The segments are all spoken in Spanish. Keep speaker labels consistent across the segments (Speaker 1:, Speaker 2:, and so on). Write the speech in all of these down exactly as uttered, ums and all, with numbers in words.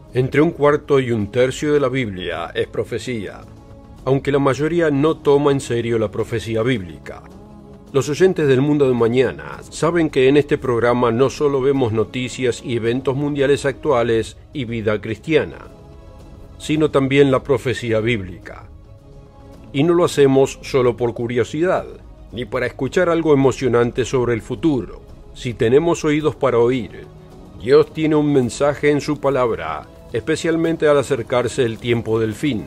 Speaker 1: Entre un cuarto y un tercio de la Biblia es profecía, aunque la mayoría no toma en serio la profecía bíblica. Los oyentes del Mundo de Mañana saben que en este programa no solo vemos noticias y eventos mundiales actuales y vida cristiana, sino también la profecía bíblica. Y no lo hacemos solo por curiosidad, ni para escuchar algo emocionante sobre el futuro. Si tenemos oídos para oír, Dios tiene un mensaje en su palabra, especialmente al acercarse el tiempo del fin.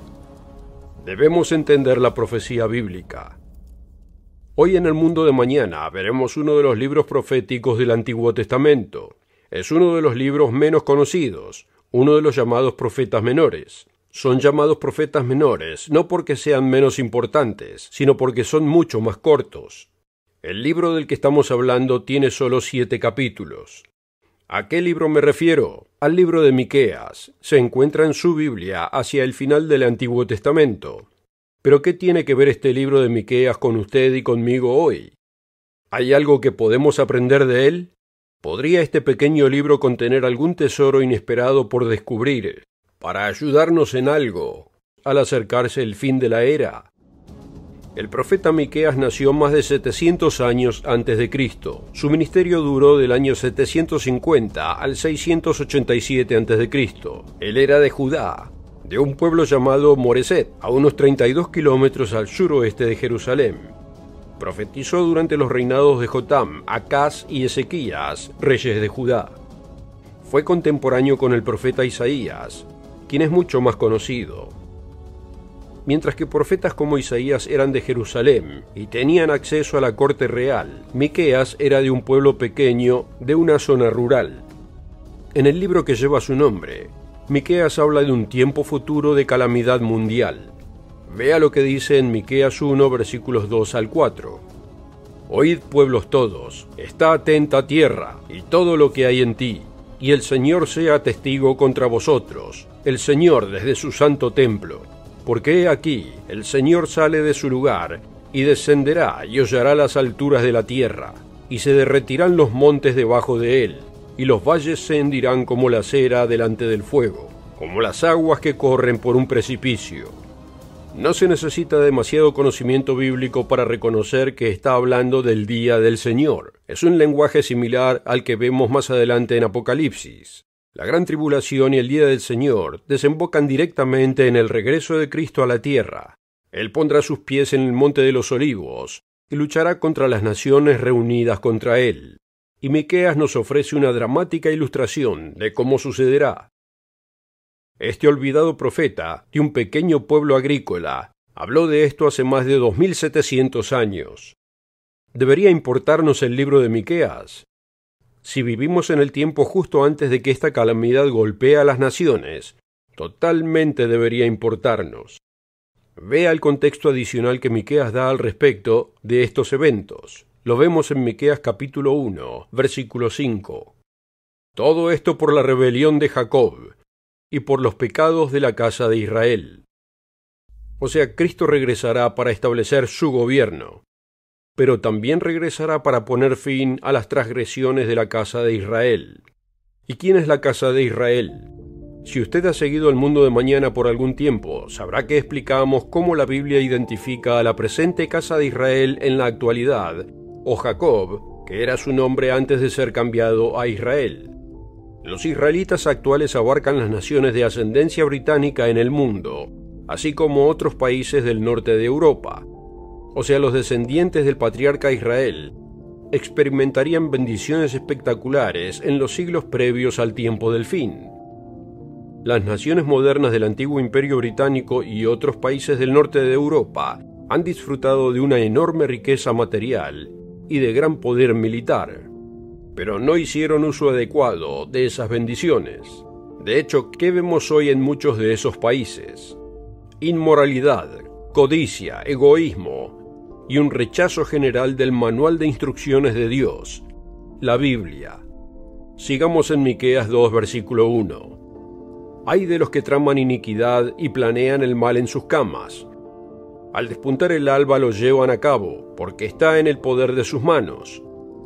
Speaker 1: Debemos entender la profecía bíblica. Hoy en el Mundo de Mañana veremos uno de los libros proféticos del Antiguo Testamento. Es uno de los libros menos conocidos, uno de los llamados profetas menores. Son llamados profetas menores no porque sean menos importantes, sino porque son mucho más cortos. El libro del que estamos hablando tiene solo siete capítulos. ¿A qué libro me refiero? Al libro de Miqueas. Se encuentra en su Biblia hacia el final del Antiguo Testamento. ¿Pero qué tiene que ver este libro de Miqueas con usted y conmigo hoy? ¿Hay algo que podemos aprender de él? ¿Podría este pequeño libro contener algún tesoro inesperado por descubrir, para ayudarnos en algo, al acercarse el fin de la era? El profeta Miqueas nació más de setecientos años antes de Cristo. Su ministerio duró del año setecientos cincuenta al seiscientos ochenta y siete antes de Cristo. Él era de Judá, de un pueblo llamado Moreset, a unos treinta y dos kilómetros al suroeste de Jerusalén. Profetizó durante los reinados de Jotam, Acaz y Ezequías, reyes de Judá. Fue contemporáneo con el profeta Isaías, quien es mucho más conocido. Mientras que profetas como Isaías eran de Jerusalén y tenían acceso a la corte real, Miqueas era de un pueblo pequeño de una zona rural. En el libro que lleva su nombre, Miqueas habla de un tiempo futuro de calamidad mundial. Vea lo que dice en Miqueas uno, versículos dos al cuatro. Oíd, pueblos todos, está atenta tierra, y todo lo que hay en ti, y el Señor sea testigo contra vosotros, el Señor desde su santo templo. Porque he aquí, el Señor sale de su lugar, y descenderá y hollará las alturas de la tierra, y se derretirán los montes debajo de él, y los valles se hendirán como la cera delante del fuego, como las aguas que corren por un precipicio. No se necesita demasiado conocimiento bíblico para reconocer que está hablando del día del Señor. Es un lenguaje similar al que vemos más adelante en Apocalipsis. La gran tribulación y el día del Señor desembocan directamente en el regreso de Cristo a la tierra. Él pondrá sus pies en el monte de los olivos y luchará contra las naciones reunidas contra él. Y Miqueas nos ofrece una dramática ilustración de cómo sucederá. Este olvidado profeta de un pequeño pueblo agrícola habló de esto hace más de dos mil setecientos años. ¿Debería importarnos el libro de Miqueas? Si vivimos en el tiempo justo antes de que esta calamidad golpee a las naciones, totalmente debería importarnos. Vea el contexto adicional que Miqueas da al respecto de estos eventos. Lo vemos en Miqueas capítulo uno, versículo cinco. Todo esto por la rebelión de Jacob y por los pecados de la casa de Israel. O sea, Cristo regresará para establecer su gobierno, pero también regresará para poner fin a las transgresiones de la casa de Israel. ¿Y quién es la casa de Israel? Si usted ha seguido el Mundo de Mañana por algún tiempo, sabrá que explicamos cómo la Biblia identifica a la presente casa de Israel en la actualidad, o Jacob, que era su nombre antes de ser cambiado a Israel. Los israelitas actuales abarcan las naciones de ascendencia británica en el mundo, así como otros países del norte de Europa. O sea, los descendientes del patriarca Israel experimentarían bendiciones espectaculares en los siglos previos al tiempo del fin. Las naciones modernas del antiguo Imperio Británico y otros países del norte de Europa han disfrutado de una enorme riqueza material y de gran poder militar, pero no hicieron uso adecuado de esas bendiciones. De hecho, ¿qué vemos hoy en muchos de esos países? Inmoralidad, codicia, egoísmo y un rechazo general del manual de instrucciones de Dios, la Biblia. Sigamos en Miqueas dos, versículo uno. Ay de los que traman iniquidad y planean el mal en sus camas. Al despuntar el alba lo llevan a cabo, porque está en el poder de sus manos.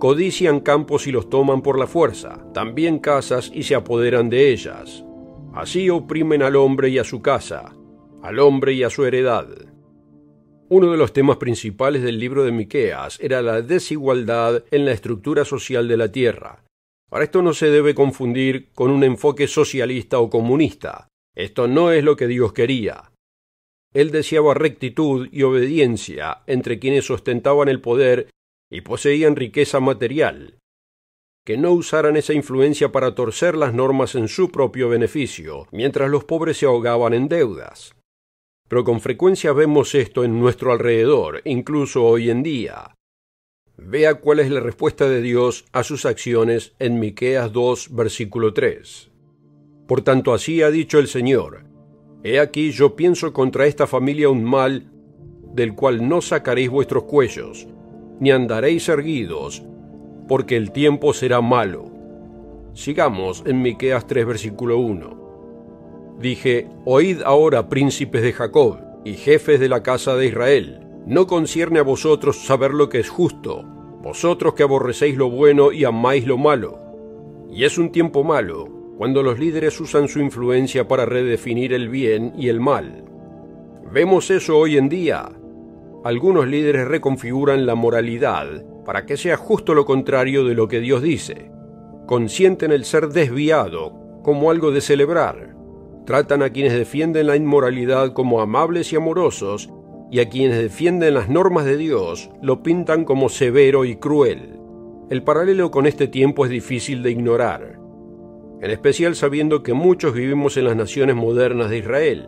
Speaker 1: codician campos y los toman por la fuerza, también casas y se apoderan de ellas. Así oprimen al hombre y a su casa, al hombre y a su heredad. Uno de los temas principales del libro de Miqueas era la desigualdad en la estructura social de la tierra. Ahora, esto no se debe confundir con un enfoque socialista o comunista. Esto no es lo que Dios quería. Él deseaba rectitud y obediencia entre quienes ostentaban el poder y poseían riqueza material, que no usaran esa influencia para torcer las normas en su propio beneficio, mientras los pobres se ahogaban en deudas. Pero con frecuencia vemos esto en nuestro alrededor, incluso hoy en día. Vea cuál es la respuesta de Dios a sus acciones en Miqueas dos, versículo tres. Por tanto, así ha dicho el Señor: He aquí yo pienso contra esta familia un mal, del cual no sacaréis vuestros cuellos, ni andaréis erguidos, porque el tiempo será malo. Sigamos en Miqueas tres, versículo uno. Dije: Oíd ahora, príncipes de Jacob, y jefes de la casa de Israel. No concierne a vosotros saber lo que es justo, vosotros que aborrecéis lo bueno y amáis lo malo. Y es un tiempo malo, cuando los líderes usan su influencia para redefinir el bien y el mal. Vemos eso hoy en día. Algunos líderes reconfiguran la moralidad para que sea justo lo contrario de lo que Dios dice. Consienten el ser desviado como algo de celebrar. Tratan a quienes defienden la inmoralidad como amables y amorosos, y a quienes defienden las normas de Dios lo pintan como severo y cruel. El paralelo con este tiempo es difícil de ignorar, en especial sabiendo que muchos vivimos en las naciones modernas de Israel.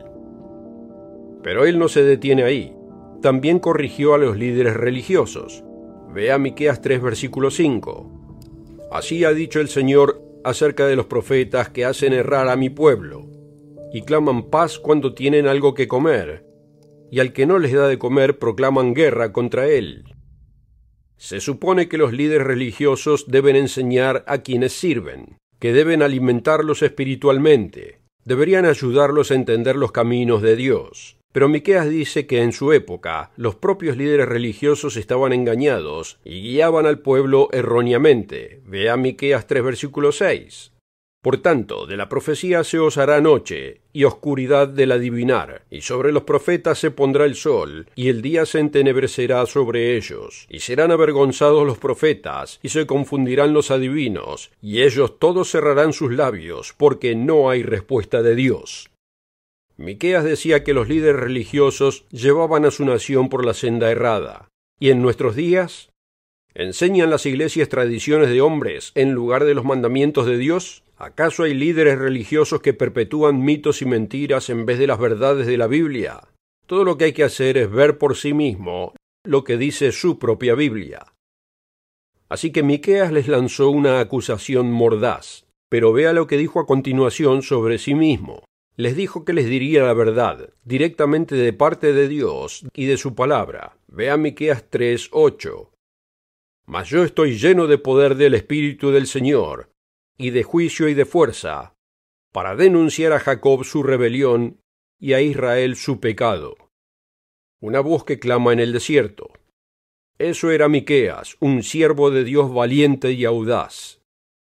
Speaker 1: Pero él no se detiene ahí. También corrigió a los líderes religiosos. Vea Miqueas tres, versículo cinco. Así ha dicho el Señor acerca de los profetas que hacen errar a mi pueblo, y claman paz cuando tienen algo que comer, y al que no les da de comer proclaman guerra contra él. Se supone que los líderes religiosos deben enseñar a quienes sirven, que deben alimentarlos espiritualmente, deberían ayudarlos a entender los caminos de Dios. Pero Miqueas dice que en su época los propios líderes religiosos estaban engañados y guiaban al pueblo erróneamente. Vea Miqueas tres, versículo seis. Por tanto, de la profecía se os hará noche, y oscuridad del adivinar, y sobre los profetas se pondrá el sol, y el día se entenebrecerá sobre ellos, y serán avergonzados los profetas, y se confundirán los adivinos, y ellos todos cerrarán sus labios, porque no hay respuesta de Dios. Miqueas decía que los líderes religiosos llevaban a su nación por la senda errada. ¿Y en nuestros días? ¿Enseñan las iglesias tradiciones de hombres en lugar de los mandamientos de Dios? ¿Acaso hay líderes religiosos que perpetúan mitos y mentiras en vez de las verdades de la Biblia? Todo lo que hay que hacer es ver por sí mismo lo que dice su propia Biblia. Así que Miqueas les lanzó una acusación mordaz, pero vea lo que dijo a continuación sobre sí mismo. Les dijo que les diría la verdad, directamente de parte de Dios y de su palabra. Vea Miqueas tres, ocho. Mas yo estoy lleno de poder del Espíritu del Señor, y de juicio y de fuerza, para denunciar a Jacob su rebelión y a Israel su pecado. Una voz que clama en el desierto. Eso era Miqueas, un siervo de Dios valiente y audaz.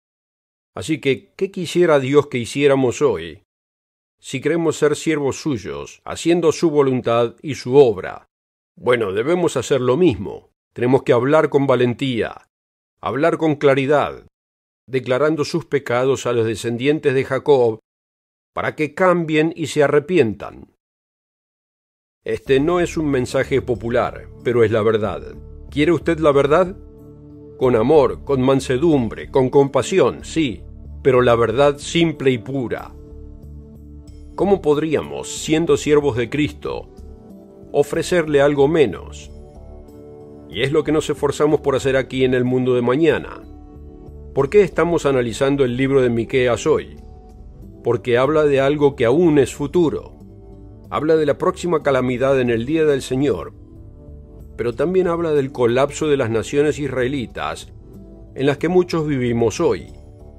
Speaker 1: Así que, ¿qué quisiera Dios que hiciéramos hoy, si queremos ser siervos suyos, haciendo su voluntad y su obra? Bueno, debemos hacer lo mismo. Tenemos que hablar con valentía, hablar con claridad, declarando sus pecados a los descendientes de Jacob, para que cambien y se arrepientan. Este no es un mensaje popular, pero es la verdad. ¿Quiere usted la verdad? Con amor, con mansedumbre, con compasión, sí, pero la verdad simple y pura. ¿Cómo podríamos, siendo siervos de Cristo, ofrecerle algo menos? Y es lo que nos esforzamos por hacer aquí en el mundo de mañana. ¿Por qué estamos analizando el libro de Miqueas hoy? Porque habla de algo que aún es futuro. Habla de la próxima calamidad en el día del Señor, pero también habla del colapso de las naciones israelitas en las que muchos vivimos hoy.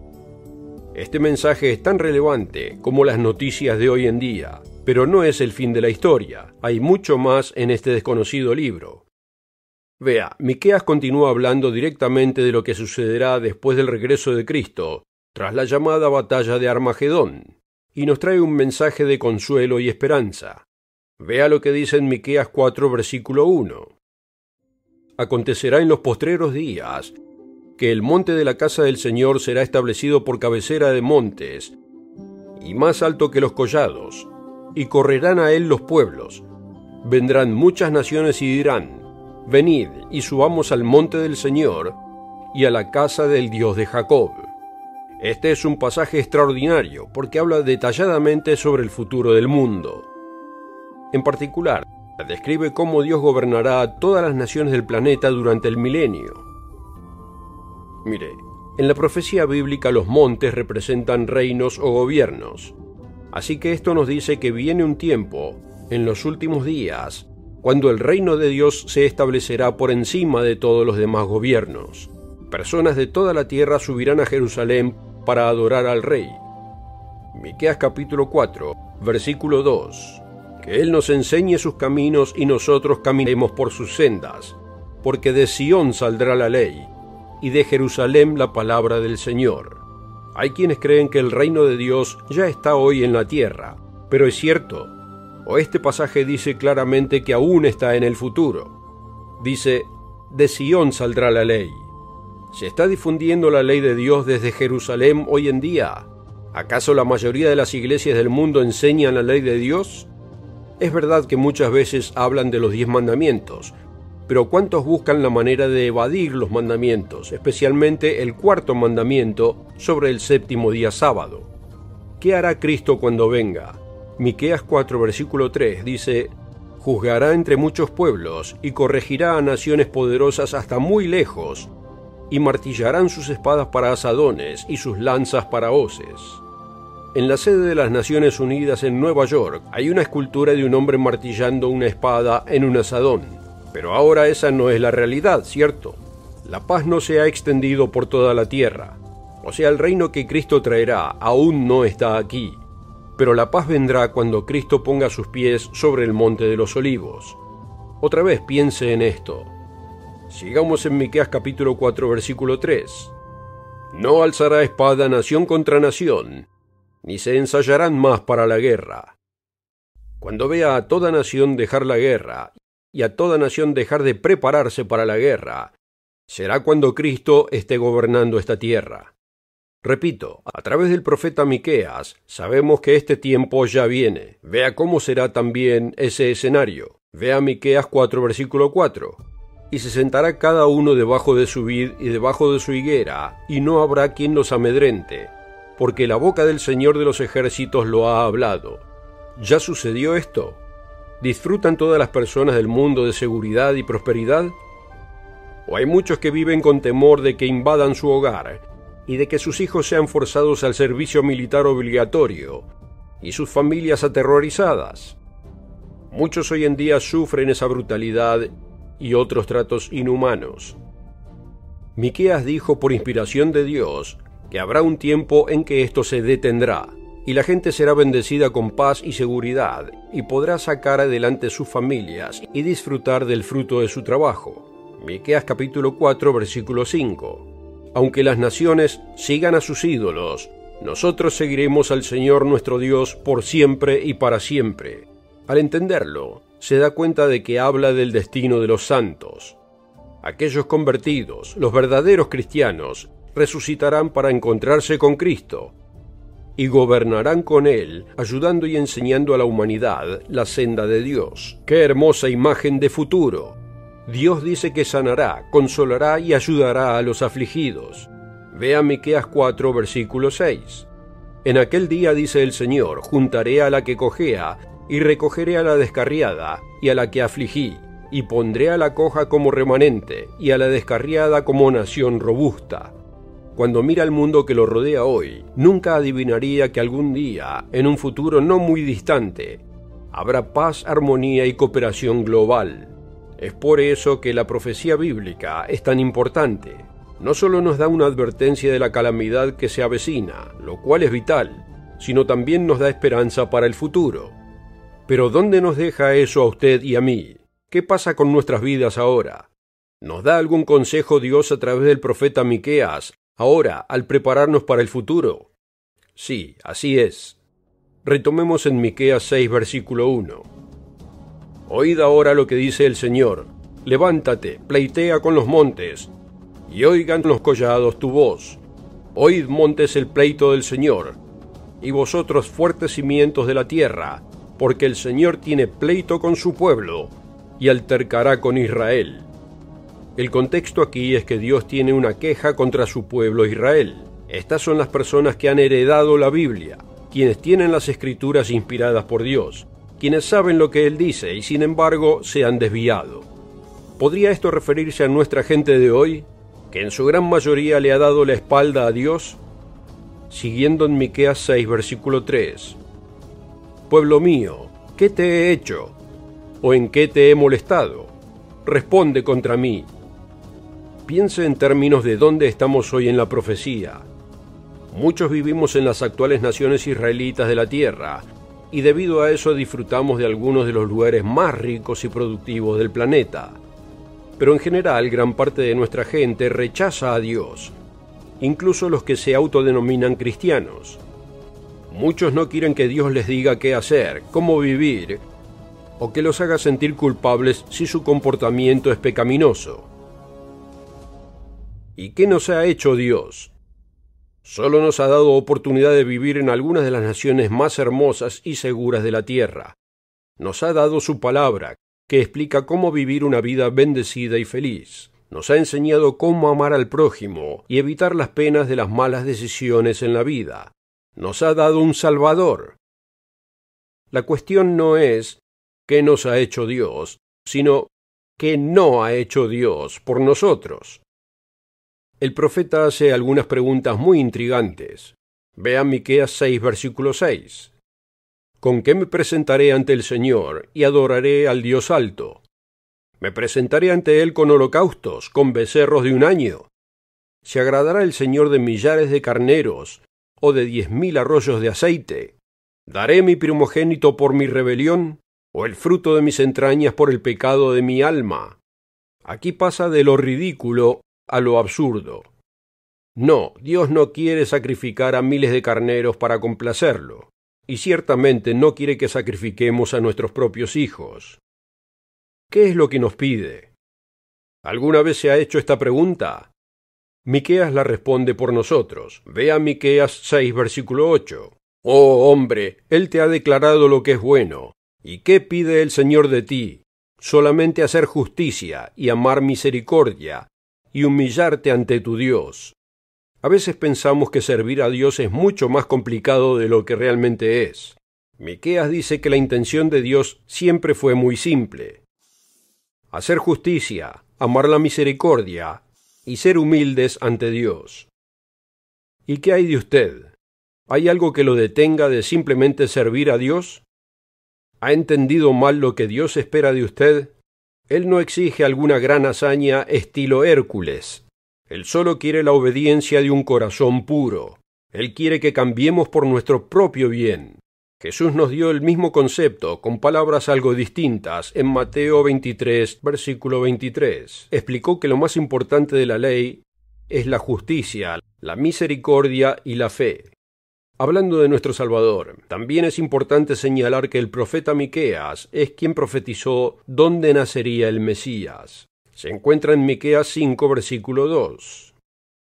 Speaker 1: Este mensaje es tan relevante como las noticias de hoy en día, pero no es el fin de la historia. Hay mucho más en este desconocido libro. Vea, Miqueas continúa hablando directamente de lo que sucederá después del regreso de Cristo, tras la llamada batalla de Armagedón, y nos trae un mensaje de consuelo y esperanza. Vea lo que dice en Miqueas cuatro, versículo uno. Acontecerá en los postreros días que el monte de la casa del Señor será establecido por cabecera de montes, y más alto que los collados, y correrán a él los pueblos. Vendrán muchas naciones y dirán: venid y subamos al monte del Señor y a la casa del Dios de Jacob. Este es un pasaje extraordinario porque habla detalladamente sobre el futuro del mundo. En particular, describe cómo Dios gobernará a todas las naciones del planeta durante el milenio. Mire, en la profecía bíblica los montes representan reinos o gobiernos. Así que esto nos dice que viene un tiempo, en los últimos días, cuando el reino de Dios se establecerá por encima de todos los demás gobiernos. Personas de toda la tierra subirán a Jerusalén para adorar al Rey. Miqueas capítulo cuatro, versículo dos. Que Él nos enseñe sus caminos y nosotros caminemos por sus sendas, porque de Sión saldrá la ley, y de Jerusalén la palabra del Señor. Hay quienes creen que el reino de Dios ya está hoy en la tierra, pero es cierto, o este pasaje dice claramente que aún está en el futuro. Dice, de Sión saldrá la ley. ¿Se está difundiendo la ley de Dios desde Jerusalén hoy en día? ¿Acaso la mayoría de las iglesias del mundo enseñan la ley de Dios? Es verdad que muchas veces hablan de los diez mandamientos, pero ¿cuántos buscan la manera de evadir los mandamientos, especialmente el cuarto mandamiento sobre el séptimo día sábado? ¿Qué hará Cristo cuando venga? Miqueas cuatro, versículo tres dice: juzgará entre muchos pueblos y corregirá a naciones poderosas hasta muy lejos, y martillarán sus espadas para asadones y sus lanzas para hoces. En la sede de las Naciones Unidas en Nueva York hay una escultura de un hombre martillando una espada en un asadón. Pero ahora esa no es la realidad, ¿cierto? La paz no se ha extendido por toda la tierra. O sea, el reino que Cristo traerá aún no está aquí. Pero la paz vendrá cuando Cristo ponga sus pies sobre el monte de los olivos. Otra vez piense en esto. Sigamos en Miqueas capítulo cuatro, versículo tres. No alzará espada nación contra nación, ni se ensayarán más para la guerra. Cuando vea a toda nación dejar la guerra, y a toda nación dejar de prepararse para la guerra, será cuando Cristo esté gobernando esta tierra. Repito, a través del profeta Miqueas sabemos que este tiempo ya viene. Vea cómo será también ese escenario. Vea Miqueas cuatro, versículo cuatro. Y se sentará cada uno debajo de su vid y debajo de su higuera, y no habrá quien los amedrente, porque la boca del Señor de los ejércitos lo ha hablado. ¿Ya sucedió esto? ¿Disfrutan todas las personas del mundo de seguridad y prosperidad? ¿O hay muchos que viven con temor de que invadan su hogar y de que sus hijos sean forzados al servicio militar obligatorio y sus familias aterrorizadas? Muchos hoy en día sufren esa brutalidad y otros tratos inhumanos. Miqueas dijo por inspiración de Dios que habrá un tiempo en que esto se detendrá, y la gente será bendecida con paz y seguridad, y podrá sacar adelante sus familias y disfrutar del fruto de su trabajo. Miqueas capítulo cuatro, versículo cinco. Aunque las naciones sigan a sus ídolos, nosotros seguiremos al Señor nuestro Dios por siempre y para siempre. Al entenderlo, se da cuenta de que habla del destino de los santos. Aquellos convertidos, los verdaderos cristianos, resucitarán para encontrarse con Cristo, y gobernarán con Él, ayudando y enseñando a la humanidad la senda de Dios. ¡Qué hermosa imagen de futuro! Dios dice que sanará, consolará y ayudará a los afligidos. Vea Miqueas cuatro, versículo seis. En aquel día, dice el Señor, juntaré a la que cojea, y recogeré a la descarriada, y a la que afligí, y pondré a la coja como remanente, y a la descarriada como nación robusta. Cuando mira el mundo que lo rodea hoy, nunca adivinaría que algún día, en un futuro no muy distante, habrá paz, armonía y cooperación global. Es por eso que la profecía bíblica es tan importante. No solo nos da una advertencia de la calamidad que se avecina, lo cual es vital, sino también nos da esperanza para el futuro. Pero ¿dónde nos deja eso a usted y a mí? ¿Qué pasa con nuestras vidas ahora? ¿Nos da algún consejo Dios a través del profeta Miqueas, ahora, al prepararnos para el futuro? Sí, así es. Retomemos en Miqueas seis, versículo uno. Oíd ahora lo que dice el Señor. Levántate, pleitea con los montes, y oigan los collados tu voz. Oíd, montes, el pleito del Señor, y vosotros fuertes cimientos de la tierra, porque el Señor tiene pleito con su pueblo, y altercará con Israel. El contexto aquí es que Dios tiene una queja contra su pueblo Israel. Estas son las personas que han heredado la Biblia, quienes tienen las escrituras inspiradas por Dios, quienes saben lo que Él dice y sin embargo se han desviado. ¿Podría esto referirse a nuestra gente de hoy, que en su gran mayoría le ha dado la espalda a Dios? Siguiendo en Miqueas seis, versículo tres. Pueblo mío, ¿qué te he hecho? ¿O en qué te he molestado? Responde contra mí. Piense en términos de dónde estamos hoy en la profecía. Muchos vivimos en las actuales naciones israelitas de la tierra, y debido a eso disfrutamos de algunos de los lugares más ricos y productivos del planeta. Pero en general, gran parte de nuestra gente rechaza a Dios, incluso los que se autodenominan cristianos. Muchos no quieren que Dios les diga qué hacer, cómo vivir, o que los haga sentir culpables si su comportamiento es pecaminoso. ¿Y qué nos ha hecho Dios? Solo nos ha dado oportunidad de vivir en algunas de las naciones más hermosas y seguras de la tierra. Nos ha dado su palabra, que explica cómo vivir una vida bendecida y feliz. Nos ha enseñado cómo amar al prójimo y evitar las penas de las malas decisiones en la vida. Nos ha dado un Salvador. La cuestión no es qué nos ha hecho Dios, sino qué no ha hecho Dios por nosotros. El profeta hace algunas preguntas muy intrigantes. Vean Miqueas seis, versículo seis. ¿Con qué me presentaré ante el Señor y adoraré al Dios alto? ¿Me presentaré ante Él con holocaustos, con becerros de un año? ¿Se agradará el Señor de millares de carneros o de diez mil arroyos de aceite? ¿Daré mi primogénito por mi rebelión o el fruto de mis entrañas por el pecado de mi alma? Aquí pasa de lo ridículo a lo absurdo. No, Dios no quiere sacrificar a miles de carneros para complacerlo, y ciertamente no quiere que sacrifiquemos a nuestros propios hijos. ¿Qué es lo que nos pide? ¿Alguna vez se ha hecho esta pregunta? Miqueas la responde por nosotros. Vea Miqueas seis, versículo ocho. Oh hombre, Él te ha declarado lo que es bueno. ¿Y qué pide el Señor de ti? Solamente hacer justicia y amar misericordia, y humillarte ante tu Dios. A veces pensamos que servir a Dios es mucho más complicado de lo que realmente es. Miqueas dice que la intención de Dios siempre fue muy simple: hacer justicia, amar la misericordia y ser humildes ante Dios. ¿Y qué hay de usted? ¿Hay algo que lo detenga de simplemente servir a Dios? ¿Ha entendido mal lo que Dios espera de usted? Él no exige alguna gran hazaña estilo Hércules. Él solo quiere la obediencia de un corazón puro. Él quiere que cambiemos por nuestro propio bien. Jesús nos dio el mismo concepto, con palabras algo distintas, en Mateo veintitrés, versículo veintitrés. Explicó que lo más importante de la ley es la justicia, la misericordia y la fe. Hablando de nuestro Salvador, también es importante señalar que el profeta Miqueas es quien profetizó dónde nacería el Mesías. Se encuentra en Miqueas cinco, versículo dos.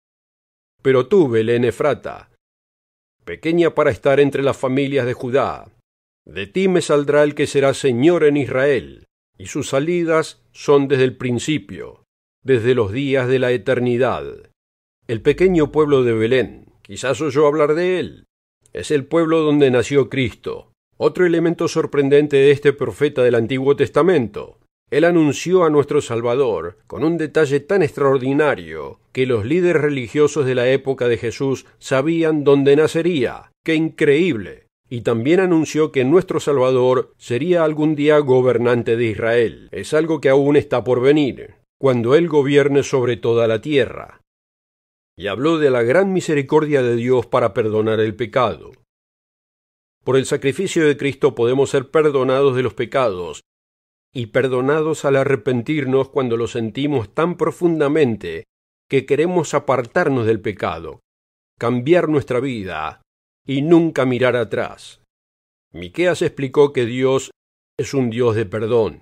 Speaker 1: Pero tú, Belén Efrata, pequeña para estar entre las familias de Judá, de ti me saldrá el que será Señor en Israel, y sus salidas son desde el principio, desde los días de la eternidad. El pequeño pueblo de Belén, quizás oyó hablar de él. Es el pueblo donde nació Cristo. Otro elemento sorprendente de este profeta del Antiguo Testamento. Él anunció a nuestro Salvador con un detalle tan extraordinario que los líderes religiosos de la época de Jesús sabían dónde nacería. ¡Qué increíble! Y también anunció que nuestro Salvador sería algún día gobernante de Israel. Es algo que aún está por venir, cuando Él gobierne sobre toda la tierra. Y habló de la gran misericordia de Dios para perdonar el pecado. Por el sacrificio de Cristo podemos ser perdonados de los pecados, y perdonados al arrepentirnos cuando lo sentimos tan profundamente que queremos apartarnos del pecado, cambiar nuestra vida y nunca mirar atrás. Miqueas explicó que Dios es un Dios de perdón.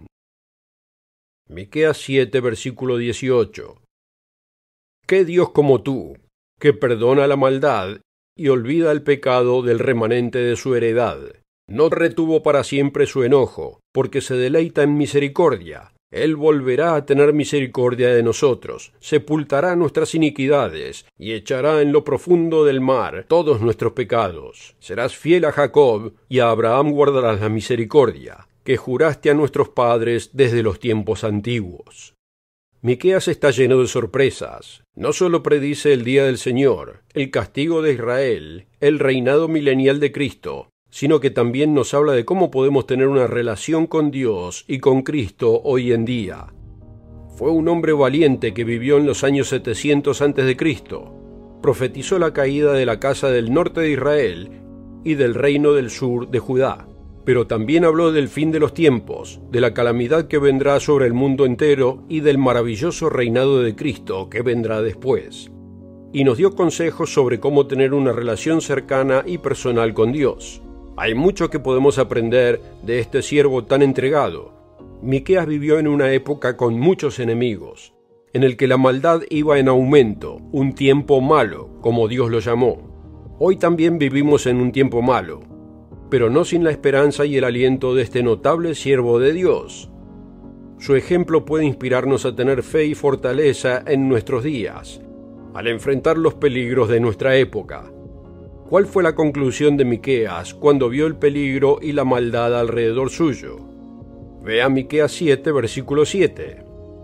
Speaker 1: Miqueas siete, versículo dieciocho. ¿Qué Dios como tú, que perdona la maldad y olvida el pecado del remanente de su heredad? No retuvo para siempre su enojo, porque se deleita en misericordia. Él volverá a tener misericordia de nosotros, sepultará nuestras iniquidades, y echará en lo profundo del mar todos nuestros pecados. Serás fiel a Jacob, y a Abraham guardarás la misericordia, que juraste a nuestros padres desde los tiempos antiguos. Miqueas está lleno de sorpresas. No solo predice el día del Señor, el castigo de Israel, el reinado milenial de Cristo, sino que también nos habla de cómo podemos tener una relación con Dios y con Cristo hoy en día. Fue un hombre valiente que vivió en los años setecientos antes de Cristo. Profetizó la caída de la casa del norte de Israel y del reino del sur de Judá. Pero también habló del fin de los tiempos, de la calamidad que vendrá sobre el mundo entero y del maravilloso reinado de Cristo que vendrá después. Y nos dio consejos sobre cómo tener una relación cercana y personal con Dios. Hay mucho que podemos aprender de este siervo tan entregado. Miqueas vivió en una época con muchos enemigos, en el que la maldad iba en aumento, un tiempo malo, como Dios lo llamó. Hoy también vivimos en un tiempo malo, pero no sin la esperanza y el aliento de este notable siervo de Dios. Su ejemplo puede inspirarnos a tener fe y fortaleza en nuestros días, al enfrentar los peligros de nuestra época. ¿Cuál fue la conclusión de Miqueas cuando vio el peligro y la maldad alrededor suyo? Vea Miqueas siete, versículo siete.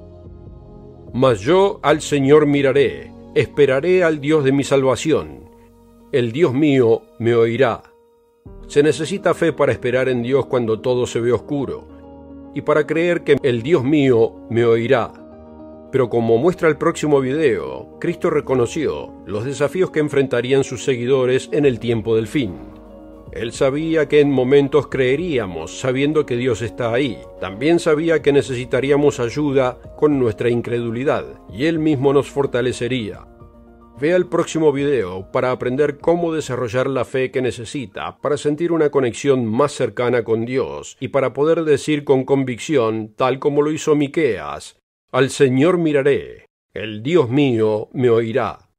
Speaker 1: Mas yo al Señor miraré, esperaré al Dios de mi salvación. El Dios mío me oirá. Se necesita fe para esperar en Dios cuando todo se ve oscuro, y para creer que el Dios mío me oirá. Pero como muestra el próximo video, Cristo reconoció los desafíos que enfrentarían sus seguidores en el tiempo del fin. Él sabía que en momentos creeríamos, sabiendo que Dios está ahí. También sabía que necesitaríamos ayuda con nuestra incredulidad, y Él mismo nos fortalecería. Vea el próximo video para aprender cómo desarrollar la fe que necesita para sentir una conexión más cercana con Dios y para poder decir con convicción, tal como lo hizo Miqueas: al Señor miraré, el Dios mío me oirá.